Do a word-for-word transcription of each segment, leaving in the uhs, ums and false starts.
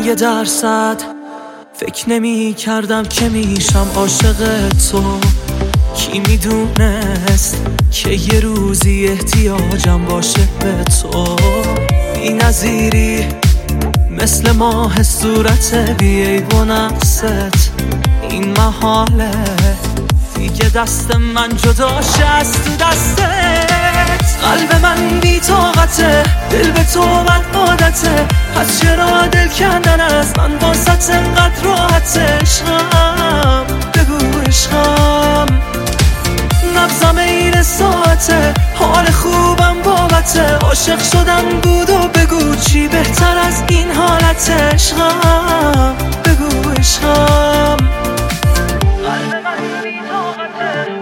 یه درصد فکر نمی کردم که میشم عاشق تو. کی میدونست که یه روزی احتیاجم باشه به تو. بی نظیری مثل ماه صورت بی عیب و نقصت. این محاله دیگه دست من جداشه از تو دستت. قلب من بی طاقته، دل به تو بد عادته. پس چرا دل کندن از من واسط انقدر راحته؟ عشقم بگو عشقم، نبضم این ساعته، حال خوبم بابته. عاشق شدن بود و بگو چی بهتر از این حالته؟ عشقم بگو عشقم. قلب من بی طاقته.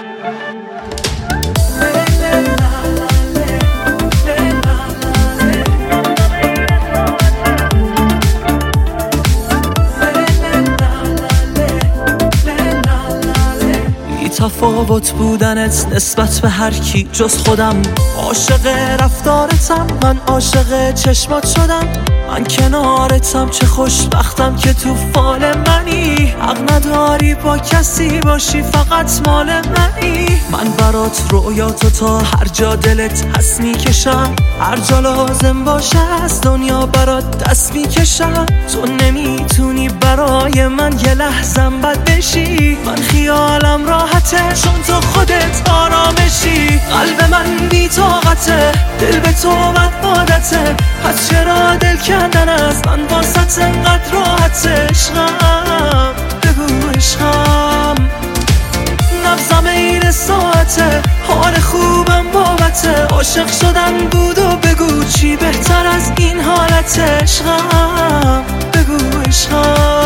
تفاوت بودنت نسبت به هر کی جز خودم. عاشق رفتارتم، من عاشق چشمات شدم. من کنارتم، چه خوشبختم که تو فال منی. حق نداری با کسی باشی، فقط مال منی. من برات رویاتو تا هر جا دلت هست میکشم. هر جا لازم باشه از دنیا برات دست میکشم. تو نمیتونی برای من یه لحظم بد بشی. من خیالم راحته چون تو خودت آرامشی. قلب من بی طاقته، دل به تو بد عادته. پس چرا دل کندن از من واسط انقدر راحته؟ عشقم بگو عشقم، نبضم این ساعته، حال خوبم بابته. عاشق شدن بود و بگو چی بهتر از این حالته؟ عشقم بگو عشقم.